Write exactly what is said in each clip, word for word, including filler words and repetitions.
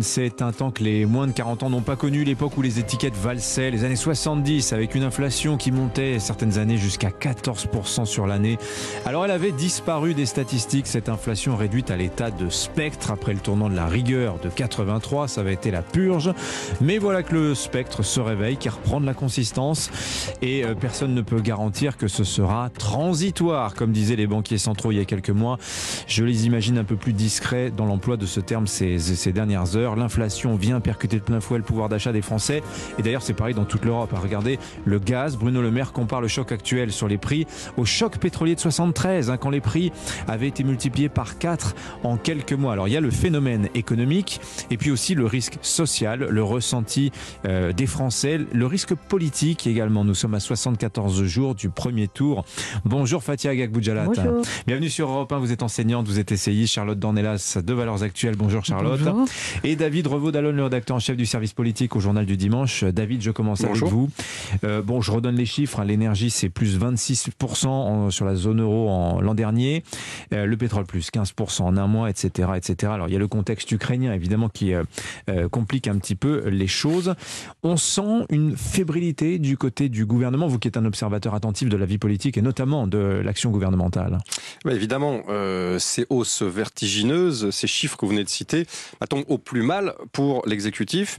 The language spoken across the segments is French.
c'est un temps que les moins de quarante ans n'ont pas connu, l'époque où les étiquettes valsaient, les années soixante-dix, avec une inflation qui montait certaines années jusqu'à quatorze pour cent sur l'année. Alors elle avait disparu des statistiques, cette inflation réduite à l'état de spectre après le tournant de la rigueur de quatre-vingt-trois, ça avait été la purge. Mais voilà que le spectre se réveille, qui reprend de la consistance et euh, personne ne peut garantir que ce sera transitoire, comme disaient les banquiers centraux il y a quelques mois. Je les imagine un peu plus discrets dans l'emploi de ce terme ces, ces dernières heures. L'inflation vient percuter de plein fouet le pouvoir d'achat des Français. Et d'ailleurs, c'est pareil dans toute l'Europe. Regardez le gaz. Bruno Le Maire compare le choc actuel sur les prix au choc pétrolier de soixante-treize, hein, quand les prix avaient été multipliés par quatre en quelques mois. Alors, il y a le phénomène économique et puis aussi le risque social, le ressenti euh, des Français, le risque politique également. Nous sommes à soixante-quatorze jours du premier tour. Bonjour Fathia Agag-Boujallat. Bonjour. Bienvenue sur Europe un. Vous êtes enseignante, vous êtes essayiste. Charlotte Dornelas de Valeurs Actuelles. Bonjour Charlotte. Bonjour. Et David Revaud-Dallon, le rédacteur en chef du service politique au Journal du Dimanche. David, je commence Bonjour. avec vous. Euh, bon, je redonne les chiffres. Hein. L'énergie, c'est plus vingt-six pour cent en, sur la zone euro en, l'an dernier. Euh, le pétrole, plus quinze pour cent en un mois, et cetera, et cetera. Alors, il y a le contexte ukrainien, évidemment, qui euh, euh, complique un petit peu les choses. On sent une fébrilité du côté du gouvernement, vous qui êtes un observateur attentif de la vie politique et notamment de l'action gouvernementale. Ouais, évidemment, euh, ces hausses vertigineuses, ces chiffres que vous venez de citer, bah, tombent au plus mal pour l'exécutif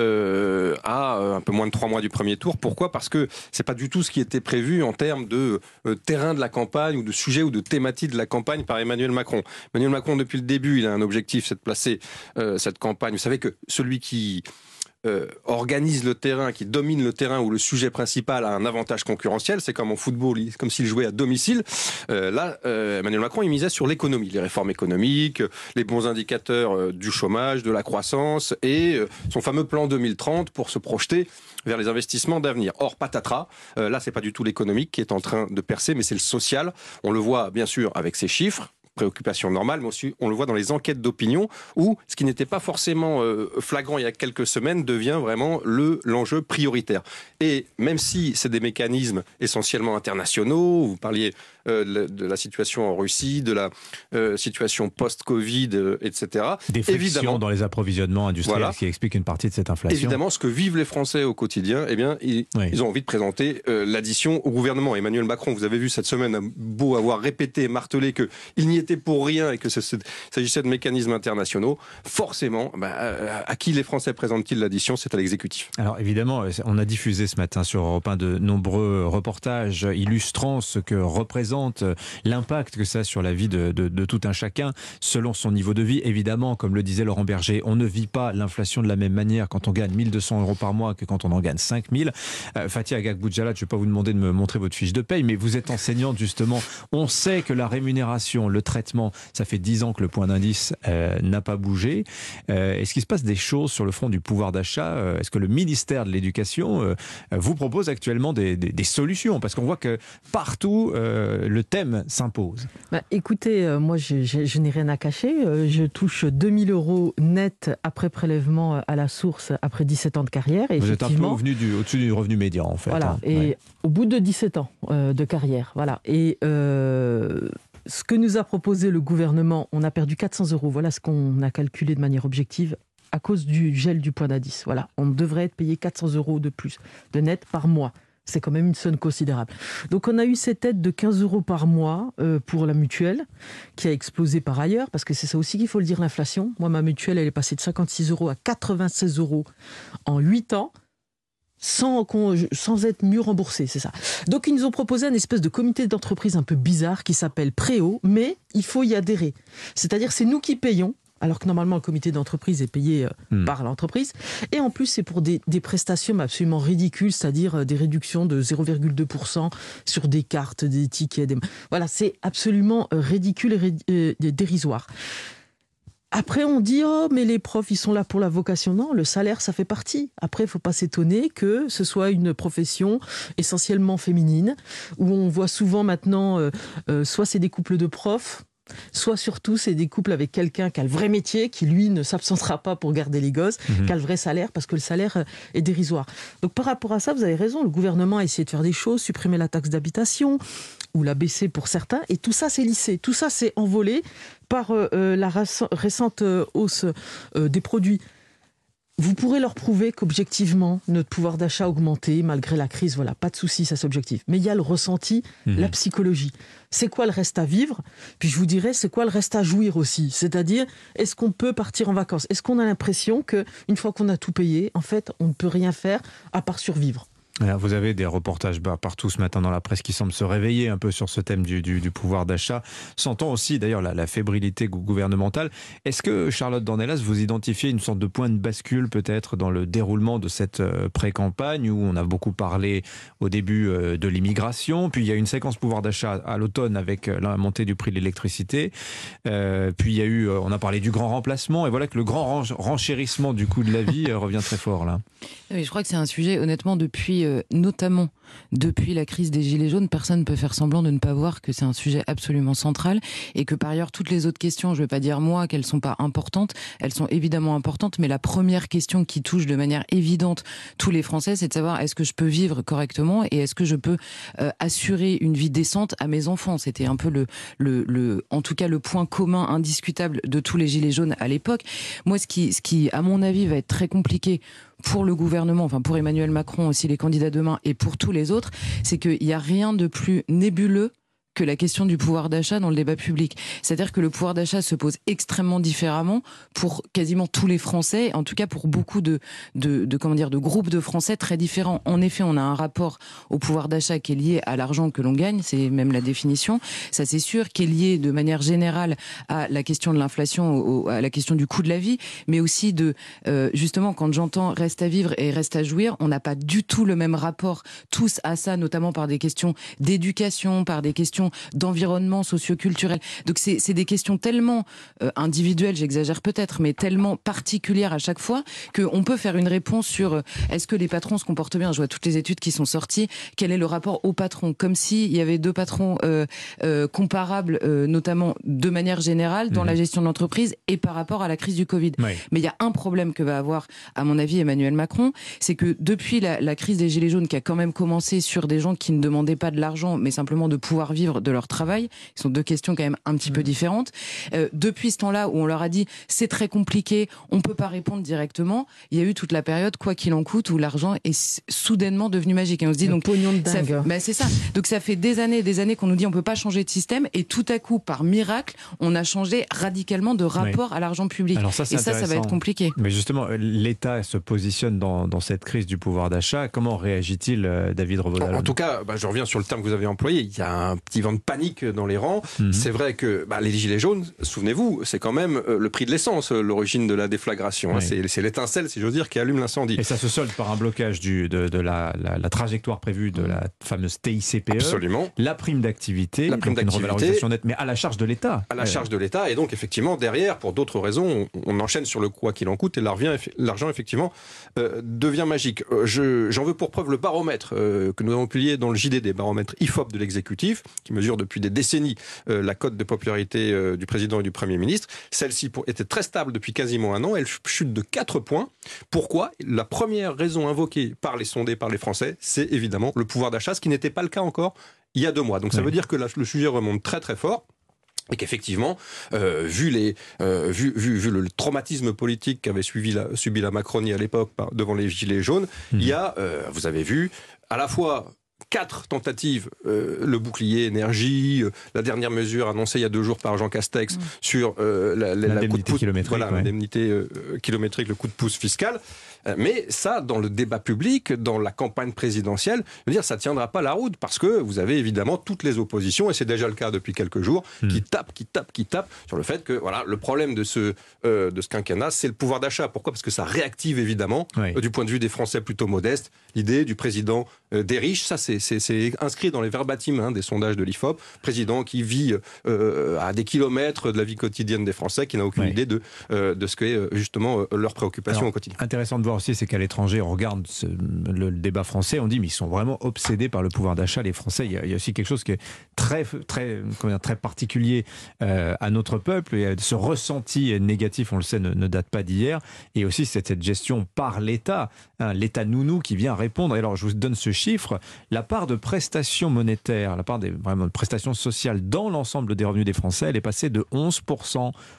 euh, à un peu moins de trois mois du premier tour. Pourquoi ? Parce que c'est pas du tout ce qui était prévu en termes de euh, terrain de la campagne ou de sujet ou de thématique de la campagne par Emmanuel Macron. Emmanuel Macron, depuis le début, il a un objectif, c'est de placer euh, cette campagne. Vous savez que celui qui Euh, organise le terrain, qui domine le terrain où le sujet principal a un avantage concurrentiel, c'est comme en football, comme s'il jouait à domicile. Euh, là, euh, Emmanuel Macron, il misait sur l'économie, les réformes économiques, les bons indicateurs euh, du chômage, de la croissance et euh, son fameux plan deux mille trente pour se projeter vers les investissements d'avenir. Or, patatras, euh, là, c'est pas du tout l'économique qui est en train de percer, mais c'est le social. On le voit bien sûr avec ces chiffres. Préoccupation normale, mais aussi on le voit dans les enquêtes d'opinion où ce qui n'était pas forcément euh, flagrant il y a quelques semaines devient vraiment le, l'enjeu prioritaire. Et même si c'est des mécanismes essentiellement internationaux, vous parliez euh, de la situation en Russie, de la euh, situation post-Covid, euh, et cetera. Des frictions dans les approvisionnements industriels, voilà, qui expliquent une partie de cette inflation. Évidemment, ce que vivent les Français au quotidien, eh bien, ils, oui. ils ont envie de présenter euh, l'addition au gouvernement. Emmanuel Macron, vous avez vu cette semaine, a beau avoir répété, martelé qu'il n'y était pour rien et que ce, ce, s'agissait de mécanismes internationaux, forcément, bah, à qui les Français présentent-ils l'addition ? C'est à l'exécutif. Alors évidemment, on a diffusé ce matin sur Europe un de nombreux reportages illustrant ce que représente l'impact que ça a sur la vie de, de, de tout un chacun, selon son niveau de vie. Évidemment, comme le disait Laurent Berger, on ne vit pas l'inflation de la même manière quand on gagne mille deux cents euros par mois que quand on en gagne cinq mille. Euh, Fathia Agag-Boujallat, je ne vais pas vous demander de me montrer votre fiche de paye, mais vous êtes enseignante justement. On sait que la rémunération, le traitement, ça fait dix ans que le point d'indice euh, n'a pas bougé. Euh, est-ce qu'il se passe des choses sur le front du pouvoir d'achat ? euh, Est-ce que le ministère de l'Éducation euh, vous propose actuellement des, des, des solutions ? Parce qu'on voit que partout, euh, le thème s'impose. Bah, écoutez, euh, moi, je, je, je n'ai rien à cacher. Euh, je touche deux mille euros net après prélèvement à la source après dix-sept ans de carrière. Et vous êtes un peu au-dessus du, au-dessus du revenu médian, en fait. Voilà. Hein. Et ouais. Au bout de dix-sept ans euh, de carrière. Voilà. Et euh, ce que nous a proposé le gouvernement, on a perdu quatre cents euros. Voilà ce qu'on a calculé de manière objective à cause du gel du point d'indice. Voilà. On devrait être payé quatre cents euros de plus de net par mois. C'est quand même une somme considérable. Donc on a eu cette aide de quinze euros par mois euh, pour la mutuelle, qui a explosé par ailleurs, parce que c'est ça aussi qu'il faut le dire, l'inflation. Moi, ma mutuelle, elle est passée de cinquante-six euros à quatre-vingt-seize euros en huit ans. Sans, sans être mieux remboursé, c'est ça. Donc ils nous ont proposé un espèce de comité d'entreprise un peu bizarre qui s'appelle Préau, mais il faut y adhérer. C'est-à-dire c'est nous qui payons, alors que normalement le comité d'entreprise est payé euh, mmh. par l'entreprise. Et en plus c'est pour des, des prestations absolument ridicules, c'est-à-dire euh, des réductions de zéro virgule deux pour cent sur des cartes, des tickets. Des... Voilà, c'est absolument euh, ridicule et ré... euh, dérisoire. Après, on dit « Oh, mais les profs, ils sont là pour la vocation ». Non, le salaire, ça fait partie. Après, il ne faut pas s'étonner que ce soit une profession essentiellement féminine, où on voit souvent maintenant, euh, euh, soit c'est des couples de profs, soit surtout c'est des couples avec quelqu'un qui a le vrai métier, qui lui ne s'absentera pas pour garder les gosses, mmh. qui a le vrai salaire, parce que le salaire est dérisoire. Donc par rapport à ça, vous avez raison, le gouvernement a essayé de faire des choses, supprimer la taxe d'habitation, ou la baisser pour certains, et tout ça c'est lissé, tout ça c'est envolé par euh, la récente euh, hausse euh, des produits. vous pourrez leur prouver qu'objectivement, notre pouvoir d'achat a augmenté malgré la crise. Voilà, pas de souci, ça c'est objectif. Mais il y a le ressenti, mmh. la psychologie. C'est quoi le reste à vivre? Puis je vous dirais, c'est quoi le reste à jouir aussi? C'est-à-dire, est-ce qu'on peut partir en vacances? Est-ce qu'on a l'impression qu'une fois qu'on a tout payé, en fait, on ne peut rien faire à part survivre? Vous avez des reportages bah, partout ce matin dans la presse qui semblent se réveiller un peu sur ce thème du, du, du pouvoir d'achat. Sentant aussi d'ailleurs la, la fébrilité gouvernementale. Est-ce que, Charlotte Dornelas, vous identifiez une sorte de point de bascule peut-être dans le déroulement de cette pré-campagne où on a beaucoup parlé au début de l'immigration, puis il y a une séquence pouvoir d'achat à l'automne avec la montée du prix de l'électricité, euh, puis il y a eu, on a parlé du grand remplacement, et voilà que le grand renchérissement du coût de la vie revient très fort là. Oui, je crois que c'est un sujet, honnêtement, depuis euh, notamment depuis la crise des Gilets jaunes, personne ne peut faire semblant de ne pas voir que c'est un sujet absolument central et que par ailleurs toutes les autres questions, je ne vais pas dire moi qu'elles ne sont pas importantes, elles sont évidemment importantes, mais la première question qui touche de manière évidente tous les Français, c'est de savoir est-ce que je peux vivre correctement et est-ce que je peux euh, assurer une vie décente à mes enfants. C'était un peu le, le, le, en tout cas le point commun indiscutable de tous les Gilets jaunes à l'époque. Moi, ce qui, ce qui, à mon avis, va être très compliqué pour le gouvernement, enfin pour Emmanuel Macron aussi, les candidats demain, et pour tous les autres, c'est qu'il n'y a rien de plus nébuleux que la question du pouvoir d'achat dans le débat public. C'est-à-dire que le pouvoir d'achat se pose extrêmement différemment pour quasiment tous les Français, en tout cas pour beaucoup de, de, de, comment dire, de groupes de Français très différents. En effet, on a un rapport au pouvoir d'achat qui est lié à l'argent que l'on gagne, c'est même la définition, ça c'est sûr, qui est lié de manière générale à la question de l'inflation, au, à la question du coût de la vie, mais aussi de, euh, justement, quand j'entends reste à vivre et reste à jouir, on n'a pas du tout le même rapport tous à ça, notamment par des questions d'éducation, par des questions d'environnement socio-culturel. Donc c'est, c'est des questions tellement euh, individuelles, j'exagère peut-être, mais tellement particulières à chaque fois qu'on peut faire une réponse sur euh, est-ce que les patrons se comportent bien. Je vois toutes les études qui sont sorties. Quel est le rapport aux patrons? Comme s'il y avait deux patrons euh, euh, comparables, euh, notamment de manière générale, dans mmh. la gestion de l'entreprise et par rapport à la crise du Covid. Oui. Mais il y a un problème que va avoir, à mon avis, Emmanuel Macron, c'est que depuis la, la crise des Gilets jaunes qui a quand même commencé sur des gens qui ne demandaient pas de l'argent, mais simplement de pouvoir vivre de leur travail, ce sont deux questions quand même un petit mmh. peu différentes. Euh, depuis ce temps-là où on leur a dit c'est très compliqué, on ne peut pas répondre directement, il y a eu toute la période quoi qu'il en coûte où l'argent est soudainement devenu magique. Et on se dit le donc pognon de dingue. Ça, bah c'est ça. Donc ça fait des années et des années qu'on nous dit on ne peut pas changer de système et tout à coup, par miracle, on a changé radicalement de rapport oui. à l'argent public. Alors ça, c'est et ça, ça va être compliqué. Mais justement, l'État se positionne dans, dans cette crise du pouvoir d'achat. Comment réagit-il, David Revaudalon? En, en tout cas, bah, je reviens sur le terme que vous avez employé. Il y a un petit vent de panique dans les rangs. Mmh. C'est vrai que bah, les gilets jaunes, souvenez-vous, c'est quand même euh, le prix de l'essence, euh, l'origine de la déflagration. Oui. Hein, c'est, c'est l'étincelle, si j'ose dire, qui allume l'incendie. Et ça se solde par un blocage du, de, de la, la, la trajectoire prévue de la fameuse T I C P E. Absolument. La prime d'activité. La prime d'activité. Une revalorisation nette, mais à la charge de l'État. À la ouais. charge de l'État. Et donc, effectivement, derrière, pour d'autres raisons, on, on enchaîne sur le quoi qu'il en coûte et l'argent, l'argent effectivement, euh, devient magique. Euh, je, j'en veux pour preuve le baromètre euh, que nous avons publié dans le J D D, baromètre I F O P de l'exécutif, qui mesure depuis des décennies euh, la cote de popularité euh, du président et du Premier ministre. Celle-ci pour, était très stable depuis quasiment un an. Elle chute de quatre points. Pourquoi? La première raison invoquée par les sondés, par les Français, c'est évidemment le pouvoir d'achat, ce qui n'était pas le cas encore il y a deux mois. Donc ça oui. veut dire que la, le sujet remonte très très fort. Et qu'effectivement, euh, vu, les, euh, vu, vu, vu le traumatisme politique qu'avait suivi la, subi la Macronie à l'époque par, devant les Gilets jaunes, mmh. il y a, euh, vous avez vu, à la fois quatre tentatives, euh, le bouclier énergie, euh, la dernière mesure annoncée il y a deux jours par Jean Castex mmh. sur euh, la, la, la coup de pouce, kilométrique, voilà, ouais. l'indemnité euh, kilométrique, le coup de pouce fiscal. Mais ça, dans le débat public, dans la campagne présidentielle, je veux dire, ça ne tiendra pas la route parce que vous avez évidemment toutes les oppositions, et c'est déjà le cas depuis quelques jours, mmh. qui tapent, qui tapent, qui tapent sur le fait que voilà, le problème de ce, euh, de ce quinquennat, c'est le pouvoir d'achat. Pourquoi? Parce que ça réactive évidemment, oui. euh, du point de vue des Français plutôt modestes, l'idée du président euh, des riches. Ça, c'est, c'est, c'est inscrit dans les verbatims hein, des sondages de l'I F O P. Président qui vit euh, à des kilomètres de la vie quotidienne des Français, qui n'a aucune oui. idée de, euh, de ce qu'est justement euh, leur préoccupation Alors, au quotidien. Intéressant de voir aussi, c'est qu'à l'étranger, on regarde ce, le, le débat français, on dit mais ils sont vraiment obsédés par le pouvoir d'achat, les Français. Il y a, il y a aussi quelque chose qui est très, très, comment dire, très particulier euh, à notre peuple, et ce ressenti négatif, on le sait, ne, ne date pas d'hier, et aussi cette, cette gestion par l'État, hein, l'État nounou qui vient répondre. Et alors je vous donne ce chiffre, la part de prestations monétaires, la part des vraiment de prestations sociales dans l'ensemble des revenus des Français, elle est passée de onze pour cent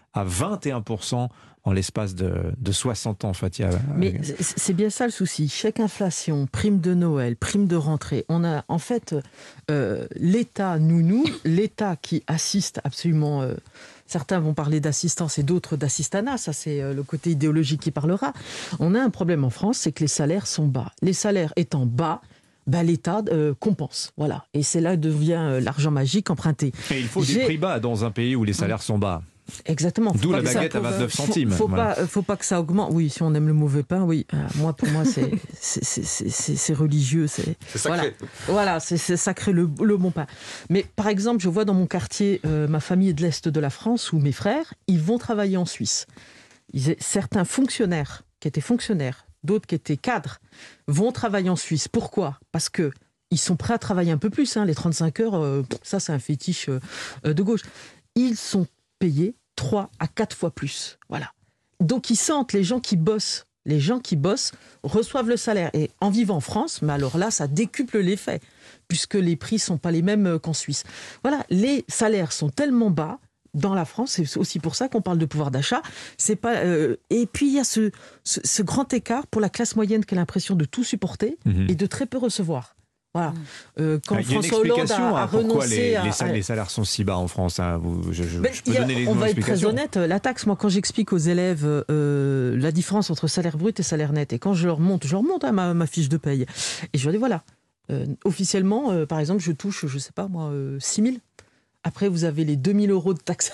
à vingt et un pour cent en l'espace de, de soixante ans, Fathia. Mais c'est bien ça le souci. Chèque inflation, prime de Noël, prime de rentrée. On a en fait euh, l'État nounou, l'État qui assiste absolument. Euh, certains vont parler d'assistance et d'autres d'assistanat. Ça, c'est euh, le côté idéologique qui parlera. On a un problème en France, c'est que les salaires sont bas. Les salaires étant bas, ben, l'État euh, compense. Voilà. Et c'est là que devient euh, l'argent magique emprunté. Et il faut J'ai... des prix bas dans un pays où les salaires sont bas. Exactement. D'où la baguette à vingt-neuf centimes. Faut, faut, voilà. pas, faut pas que ça augmente. Oui, si on aime le mauvais pain, oui. Euh, moi, pour moi, c'est, c'est, c'est, c'est, c'est religieux. C'est, c'est sacré. Voilà, voilà c'est, c'est sacré le, le bon pain. Mais par exemple, je vois dans mon quartier, euh, ma famille est de l'Est de la France, où mes frères, ils vont travailler en Suisse. Ils, certains fonctionnaires, qui étaient fonctionnaires, d'autres qui étaient cadres, vont travailler en Suisse. Pourquoi ? Parce que ils sont prêts à travailler un peu plus. Hein. Les trente-cinq heures, euh, ça, c'est un fétiche euh, de gauche. Ils sont payés trois à quatre fois plus. Voilà. Donc ils sentent, les gens qui bossent, les gens qui bossent reçoivent le salaire. Et en vivant en France, mais alors là, ça décuple l'effet, puisque les prix ne sont pas les mêmes qu'en Suisse. Voilà, les salaires sont tellement bas dans la France, c'est aussi pour ça qu'on parle de pouvoir d'achat. C'est pas, euh, et puis il y a ce, ce, ce grand écart pour la classe moyenne qui a l'impression de tout supporter mmh. et de très peu recevoir. Voilà. Euh, quand il y a François Hollande a, a renoncé les, à... Les salaires, les salaires sont si bas en France. Hein. Vous, je, je, ben, je peux a, donner les on va être explications. très honnête. La taxe, moi, quand j'explique aux élèves euh, la différence entre salaire brut et salaire net, et quand je leur monte, je leur monte hein, ma, ma fiche de paye, et je leur dis voilà, euh, officiellement, euh, par exemple, je touche, je sais pas moi, euh, six mille. Après, vous avez les deux mille euros de taxes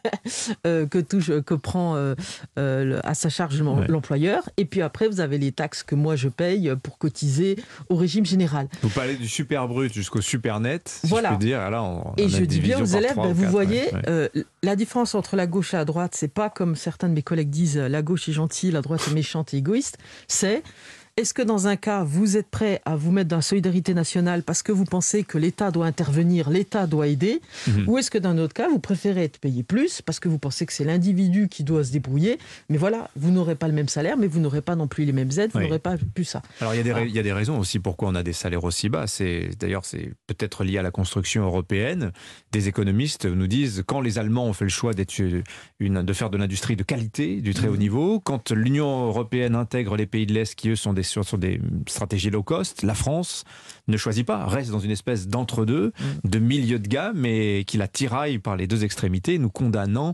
euh, que, touche, que prend euh, euh, à sa charge ouais. l'employeur. Et puis après, vous avez les taxes que moi, je paye pour cotiser au régime général. Vous parlez du super brut jusqu'au super net, si voilà. je peux dire. Là, on, et on je dis bien aux élèves, ben, vous quatre, voyez, ouais. euh, la différence entre la gauche et la droite, c'est pas comme certains de mes collègues disent, la gauche est gentille, la droite est méchante et égoïste. C'est... Est-ce que dans un cas, vous êtes prêt à vous mettre dans la solidarité nationale parce que vous pensez que l'État doit intervenir, l'État doit aider, mmh. ou est-ce que dans un autre cas, vous préférez être payé plus parce que vous pensez que c'est l'individu qui doit se débrouiller, mais voilà, vous n'aurez pas le même salaire, mais vous n'aurez pas non plus les mêmes aides, vous oui. n'aurez pas plus ça. Alors il y a des, voilà. il y a des raisons aussi pourquoi on a des salaires aussi bas. C'est, d'ailleurs, c'est peut-être lié à la construction européenne. Des économistes nous disent quand les Allemands ont fait le choix d'être une, de faire de l'industrie de qualité, du très mmh. haut niveau, quand l'Union européenne intègre les pays de l'Est qui eux sont des sur, sur des stratégies low cost, la France ne choisit pas, reste dans une espèce d'entre-deux, mmh. de milieu de gamme, mais qui la tiraille par les deux extrémités, nous condamnant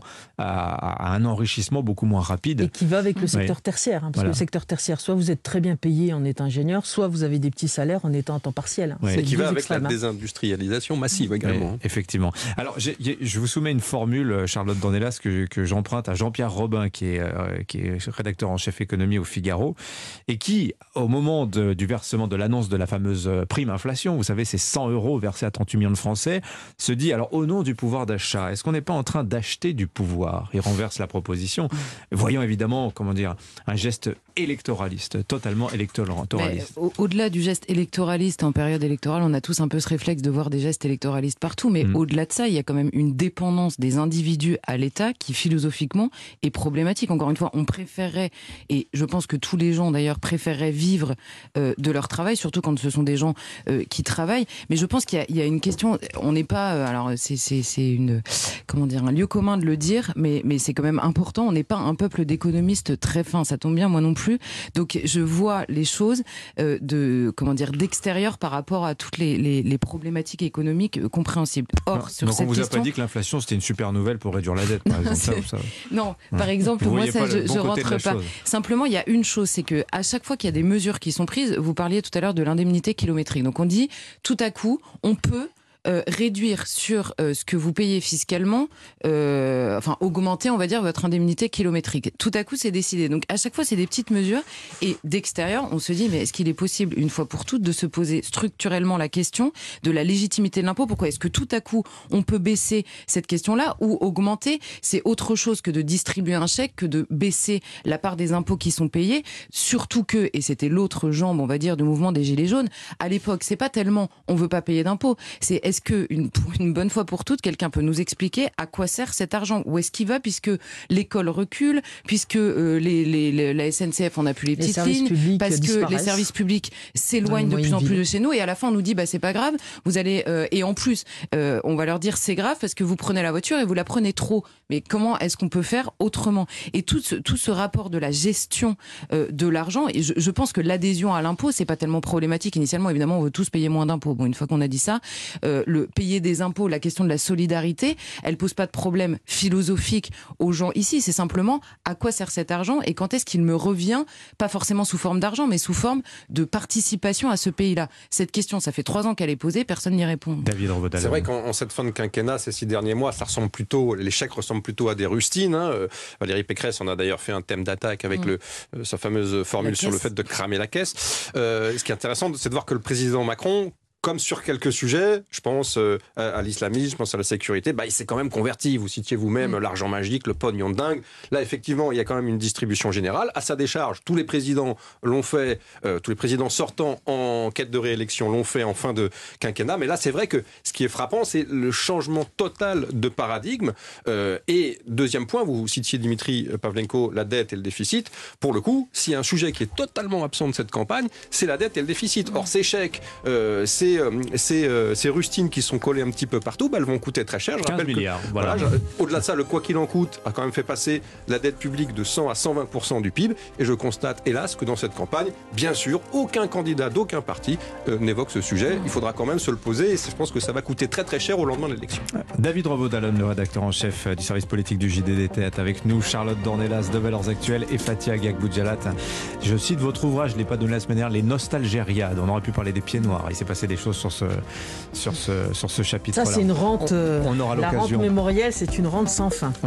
à, à un enrichissement beaucoup moins rapide. Et qui va avec le secteur oui. tertiaire, hein, parce voilà. que le secteur tertiaire, soit vous êtes très bien payé en étant ingénieur, soit vous avez des petits salaires en étant à temps partiel. Hein. Oui. Et qui va avec extrêmes, la désindustrialisation massive oui. également. Oui, effectivement. Alors, j'ai, je vous soumets une formule, Charlotte Dornelas, que, que j'emprunte à Jean-Pierre Robin, qui est, euh, qui est rédacteur en chef économie au Figaro, et qui, au moment de, du versement de l'annonce de la fameuse prime inflation, vous savez, c'est cent euros versés à trente-huit millions de Français, se dit, alors au nom du pouvoir d'achat, est-ce qu'on n'est pas en train d'acheter du pouvoir ? Il renverse la proposition, voyant évidemment, comment dire, un geste électoraliste, totalement électoraliste. Au- au-delà du geste électoraliste en période électorale, on a tous un peu ce réflexe de voir des gestes électoralistes partout, mais mmh. au-delà de ça, il y a quand même une dépendance des individus à l'État qui, philosophiquement, est problématique. Encore une fois, on préférerait, et je pense que tous les gens d'ailleurs préféreraient vivre euh, de leur travail, surtout quand ce sont des gens euh, qui travaillent, mais je pense qu'il y a, il y a une question, on n'est pas, euh, alors c'est, c'est, c'est une, comment dire, un lieu commun de le dire, mais, mais c'est quand même important, on n'est pas un peuple d'économistes très fins, ça tombe bien, moi non plus, donc je vois les choses euh, de, comment dire, d'extérieur par rapport à toutes les, les, les problématiques économiques euh, compréhensibles. Or, non, sur donc cette on vous question... a pas dit que l'inflation c'était une super nouvelle pour réduire la dette, par exemple. ça, ça... Non, par exemple, vous moi ça, je, bon je rentre pas. Chose. Simplement, il y a une chose, c'est que à chaque fois qu'il y a des mesures qui sont prises, vous parliez tout à l'heure de l'indemnité kilométrique. Donc on dit, tout à coup, on peut Euh, réduire sur euh, ce que vous payez fiscalement, euh, enfin augmenter, on va dire, votre indemnité kilométrique. Tout à coup, c'est décidé. Donc à chaque fois, c'est des petites mesures. Et d'extérieur, on se dit, mais est-ce qu'il est possible, une fois pour toutes, de se poser structurellement la question de la légitimité de l'impôt ? Pourquoi est-ce que tout à coup, on peut baisser cette question-là ou augmenter ? C'est autre chose que de distribuer un chèque, que de baisser la part des impôts qui sont payés. Surtout que, et c'était l'autre jambe, on va dire, du mouvement des Gilets jaunes, à l'époque, c'est pas tellement on veut pas payer d'impôts, c'est est-ce que une, pour une bonne fois pour toutes, quelqu'un peut nous expliquer à quoi sert cet argent? Où est-ce qu'il va, puisque l'école recule, puisque euh, les, les, les, la S N C F, on n'a plus les petites les lignes, parce que les services publics s'éloignent de plus en plus de chez nous, et à la fin on nous dit bah c'est pas grave, vous allez euh, et en plus euh, on va leur dire c'est grave parce que vous prenez la voiture et vous la prenez trop. Mais comment est-ce qu'on peut faire autrement? Et tout ce, tout ce rapport de la gestion euh, de l'argent, et je, je pense que l'adhésion à l'impôt, c'est pas tellement problématique initialement. Évidemment, on veut tous payer moins d'impôts. Bon, une fois qu'on a dit ça, euh, le payer des impôts, la question de la solidarité, elle pose pas de problème philosophique aux gens ici. C'est simplement à quoi sert cet argent et quand est-ce qu'il me revient, pas forcément sous forme d'argent, mais sous forme de participation à ce pays-là. Cette question, ça fait trois ans qu'elle est posée, personne n'y répond. David Rovodalon. C'est vrai qu'en cette fin de quinquennat, ces six derniers mois, ça ressemble plutôt, les chèques ressemblent plutôt à des rustines. Hein. Valérie Pécresse en a d'ailleurs fait un thème d'attaque avec mmh. le, euh, sa fameuse formule sur le fait de cramer la caisse. Euh, ce qui est intéressant, c'est de voir que le président Macron, comme sur quelques sujets, je pense euh, à l'islamisme, je pense à la sécurité, bah, il s'est quand même converti. Vous citiez vous-même mmh. l'argent magique, le pognon de dingue. Là, effectivement, il y a quand même une distribution générale. À sa décharge, tous les présidents l'ont fait, euh, tous les présidents sortants en quête de réélection l'ont fait en fin de quinquennat. Mais là, c'est vrai que ce qui est frappant, c'est le changement total de paradigme. Euh, et deuxième point, vous citiez Dimitri Pavlenko, la dette et le déficit. Pour le coup, s'il y a un sujet qui est totalement absent de cette campagne, c'est la dette et le déficit. Or, ces chèques, euh, c'est Ces, euh, ces rustines qui sont collées un petit peu partout, bah, elles vont coûter très cher. Je quinze milliards. Que, voilà. Voilà, au-delà de ça, le quoi qu'il en coûte a quand même fait passer la dette publique de cent à cent vingt pour cent du P I B. Et je constate, hélas, que dans cette campagne, bien sûr, aucun candidat d'aucun parti euh, n'évoque ce sujet. Il faudra quand même se le poser. Et je pense que ça va coûter très très cher au lendemain de l'élection. David Rovodalon, le rédacteur en chef du service politique du J D D T, est avec nous. Charlotte Dornelas de Valeurs Actuelles et Fathia Agag-Boudjalat. Je cite votre ouvrage, je ne l'ai pas donné la semaine dernière, Les Nostalgériades. On aurait pu parler des pieds noirs. Il s'est passé des choses sur ce sur ce, sur ce chapitre-là. Ça, c'est une rente. On, on aura la l'occasion. rente mémorielle, c'est une rente sans fin.